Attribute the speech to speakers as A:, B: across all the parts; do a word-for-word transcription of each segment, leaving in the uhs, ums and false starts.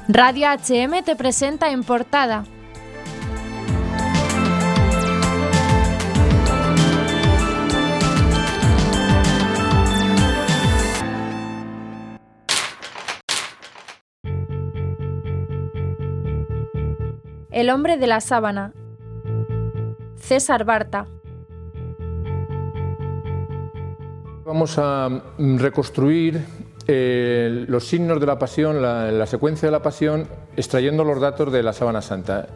A: Radio H M te presenta En Portada. El hombre de la sábana. César Barta.
B: Vamos a reconstruir eh, los signos de la pasión, la, la secuencia de la pasión, extrayendo los datos de la sábana santa.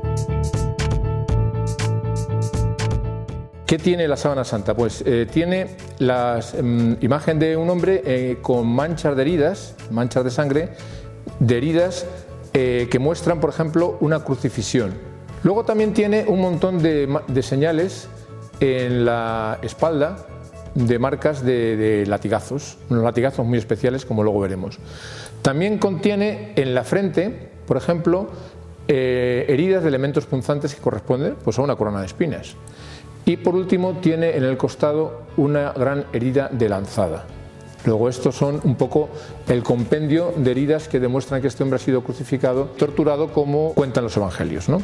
B: ¿Qué tiene la sábana santa? Pues eh, tiene la eh, imagen de un hombre eh, con manchas de heridas, manchas de sangre, de heridas eh, que muestran, por ejemplo, una crucifixión. Luego también tiene un montón de, de señales en la espalda, de marcas de, de latigazos, unos latigazos muy especiales, como luego veremos. También contiene en la frente, por ejemplo, eh, heridas de elementos punzantes que corresponden pues, a una corona de espinas. Y por último tiene en el costado una gran herida de lanzada. Luego estos son un poco el compendio de heridas que demuestran que este hombre ha sido crucificado, torturado, como cuentan los evangelios, ¿no?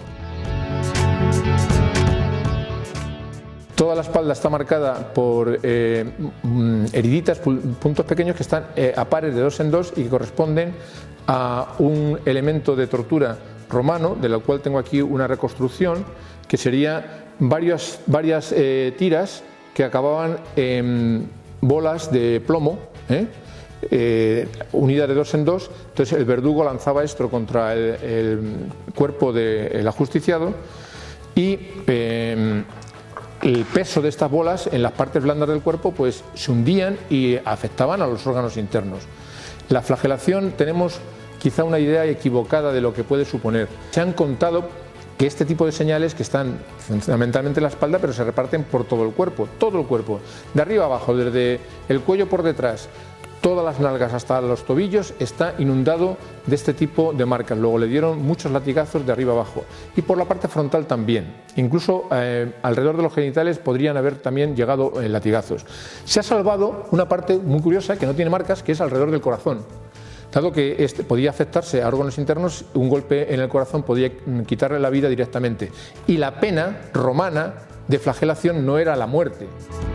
B: Toda la espalda está marcada por eh, heriditas, puntos pequeños que están eh, a pares de dos en dos y que corresponden a un elemento de tortura romano, de lo cual tengo aquí una reconstrucción, que sería varias, varias eh, tiras que acababan en bolas de plomo, ¿eh? Eh, unidas de dos en dos. Entonces el verdugo lanzaba esto contra el, el cuerpo del ajusticiado y eh, el peso de estas bolas en las partes blandas del cuerpo pues se hundían y afectaban a los órganos internos. La flagelación, tenemos quizá una idea equivocada de lo que puede suponer. Se han contado que este tipo de señales, que están fundamentalmente en la espalda, pero se reparten por todo el cuerpo, todo el cuerpo, de arriba abajo, desde el cuello por detrás, todas las nalgas hasta los tobillos, está inundado de este tipo de marcas. Luego le dieron muchos latigazos de arriba abajo y por la parte frontal también. Incluso eh, alrededor de los genitales podrían haber también llegado eh, latigazos. Se ha salvado una parte muy curiosa que no tiene marcas, que es alrededor del corazón. Dado que este podía afectarse a órganos internos, un golpe en el corazón podía quitarle la vida directamente. Y la pena romana de flagelación no era la muerte.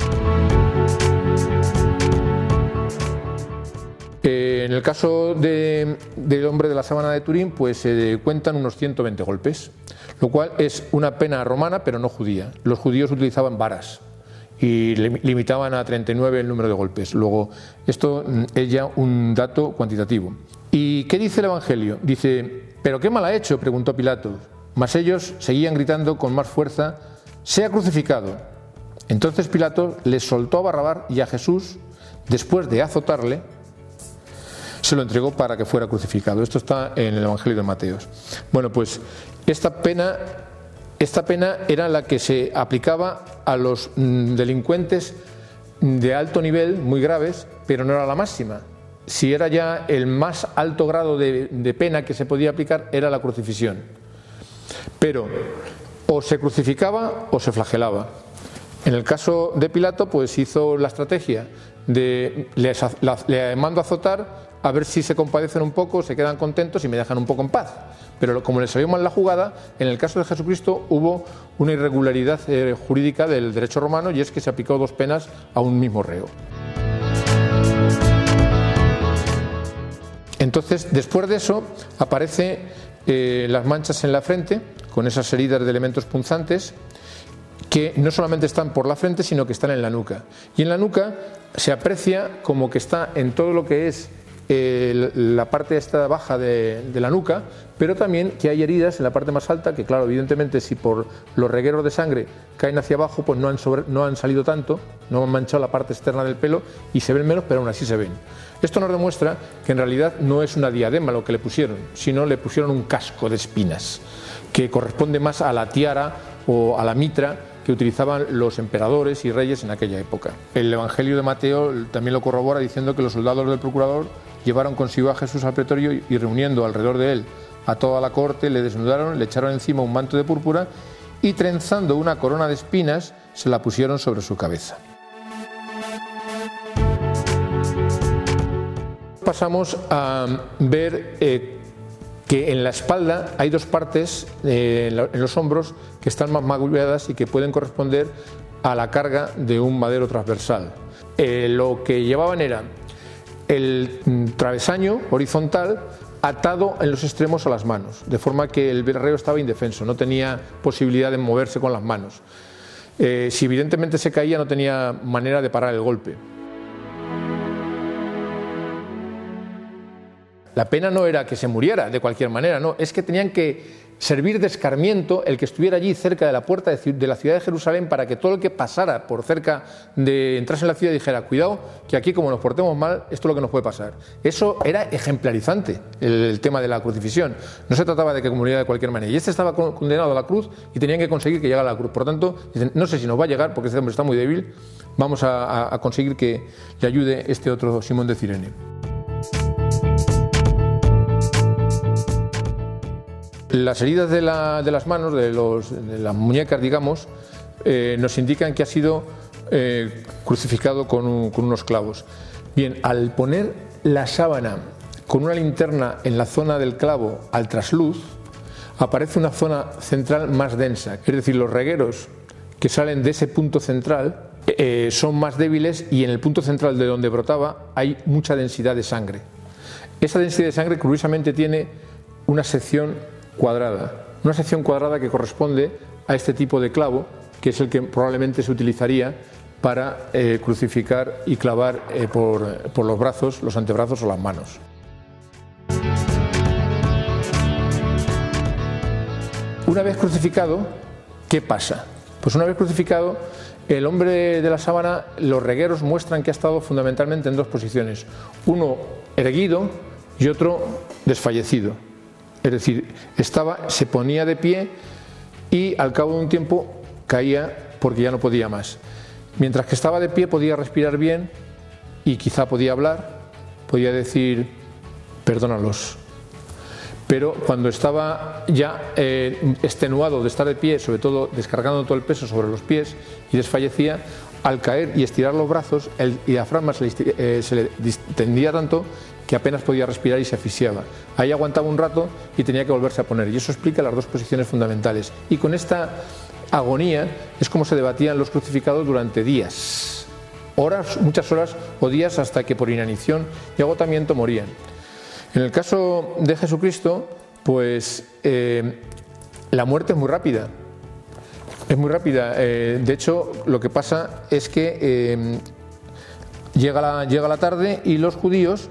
B: Eh, en el caso de, del hombre de la sábana de Turín, pues se eh, cuentan unos ciento veinte golpes, lo cual es una pena romana, pero no judía. Los judíos utilizaban varas y limitaban a treinta y nueve el número de golpes. Luego, esto es ya un dato cuantitativo. ¿Y qué dice el Evangelio? Dice: ¿pero qué mal ha hecho?, preguntó Pilato. Mas ellos seguían gritando con más fuerza: «¡sea crucificado!». Entonces Pilato les soltó a Barrabás y a Jesús, después de azotarle, se lo entregó para que fuera crucificado. Esto está en el Evangelio de Mateo. Bueno, pues esta pena... Esta pena era la que se aplicaba a los delincuentes de alto nivel, muy graves, pero no era la máxima. Si era ya el más alto grado de, de pena que se podía aplicar, era la crucifixión. Pero o se crucificaba o se flagelaba. En el caso de Pilato, pues hizo la estrategia de le, la, le mando a azotar, a ver si se compadecen un poco, se quedan contentos y me dejan un poco en paz. Pero como les salió mal la jugada, en el caso de Jesucristo hubo una irregularidad eh, jurídica del derecho romano, y es que se aplicó dos penas a un mismo reo. Entonces, después de eso, aparecen eh, las manchas en la frente, con esas heridas de elementos punzantes, que no solamente están por la frente, sino que están en la nuca. Y en la nuca se aprecia como que está en todo lo que es eh, la parte esta baja de, de la nuca, pero también que hay heridas en la parte más alta, que claro, evidentemente si por los regueros de sangre caen hacia abajo, pues no han, sobre, no han salido tanto, no han manchado la parte externa del pelo y se ven menos, pero aún así se ven. Esto nos demuestra que en realidad no es una diadema lo que le pusieron, sino le pusieron un casco de espinas, que corresponde más a la tiara o a la mitra que utilizaban los emperadores y reyes en aquella época. El Evangelio de Mateo también lo corrobora, diciendo que los soldados del procurador llevaron consigo a Jesús al pretorio y reuniendo alrededor de él a toda la corte, le desnudaron, le echaron encima un manto de púrpura y trenzando una corona de espinas se la pusieron sobre su cabeza. Pasamos a ver eh, que en la espalda hay dos partes, eh, en, la, en los hombros, que están más magulladas y que pueden corresponder a la carga de un madero transversal. Eh, lo que llevaban era el travesaño horizontal atado en los extremos a las manos, de forma que el reo estaba indefenso, no tenía posibilidad de moverse con las manos. Eh, si evidentemente se caía, no tenía manera de parar el golpe. La pena no era que se muriera de cualquier manera, no, es que tenían que servir de escarmiento el que estuviera allí cerca de la puerta de la ciudad de Jerusalén, para que todo el que pasara por cerca de entrase en la ciudad dijera: cuidado, que aquí como nos portemos mal, esto es lo que nos puede pasar. Eso era ejemplarizante, el, el tema de la crucifixión. No se trataba de que muriera de cualquier manera. Y este estaba condenado a la cruz y tenían que conseguir que llegara a la cruz. Por tanto, dicen: no sé si nos va a llegar porque este hombre está muy débil, vamos a, a, a conseguir que le ayude este otro Simón de Cirene. Las heridas de, la, de las manos, de, los, de las muñecas, digamos, eh, nos indican que ha sido eh, crucificado con, un, con unos clavos. Bien, al poner la sábana con una linterna en la zona del clavo al trasluz, aparece una zona central más densa. Es decir, los regueros que salen de ese punto central eh, son más débiles, y en el punto central de donde brotaba hay mucha densidad de sangre. Esa densidad de sangre, curiosamente, tiene una sección cuadrada, una sección cuadrada que corresponde a este tipo de clavo, que es el que probablemente se utilizaría para eh, crucificar y clavar eh, por, por los brazos, los antebrazos o las manos. Una vez crucificado, ¿qué pasa? Pues una vez crucificado, el hombre de la sábana, los regueros muestran que ha estado fundamentalmente en dos posiciones: uno erguido y otro desfallecido. Es decir, estaba, se ponía de pie y al cabo de un tiempo caía porque ya no podía más. Mientras que estaba de pie podía respirar bien y quizá podía hablar, podía decir: perdónalos. Pero cuando estaba ya eh, extenuado de estar de pie, sobre todo descargando todo el peso sobre los pies, y desfallecía, al caer y estirar los brazos, el diafragma se le, eh, se le distendía tanto que apenas podía respirar y se asfixiaba. Ahí aguantaba un rato y tenía que volverse a poner, y eso explica las dos posiciones fundamentales. Y con esta agonía es como se debatían los crucificados durante días, horas, muchas horas o días, hasta que por inanición y agotamiento morían. En el caso de Jesucristo, pues eh, la muerte es muy rápida. Es muy rápida. Eh, de hecho, lo que pasa es que eh, llega, la, llega la tarde y los judíos,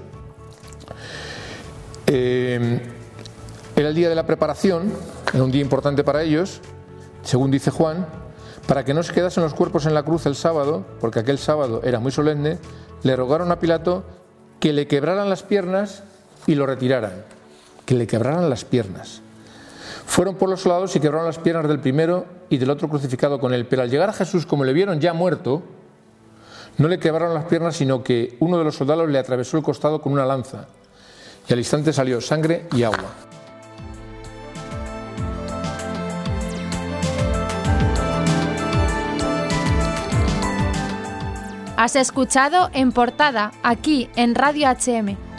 B: eh, era el día de la preparación, era un día importante para ellos, según dice Juan, para que no se quedasen los cuerpos en la cruz el sábado, porque aquel sábado era muy solemne, le rogaron a Pilato que le quebraran las piernas y lo retiraran, que le quebraran las piernas. Fueron por los soldados y quebraron las piernas del primero y del otro crucificado con él. Pero al llegar a Jesús, como le vieron ya muerto, no le quebraron las piernas, sino que uno de los soldados le atravesó el costado con una lanza, y al instante salió sangre y agua.
A: Has escuchado En Portada, aquí en Radio H M.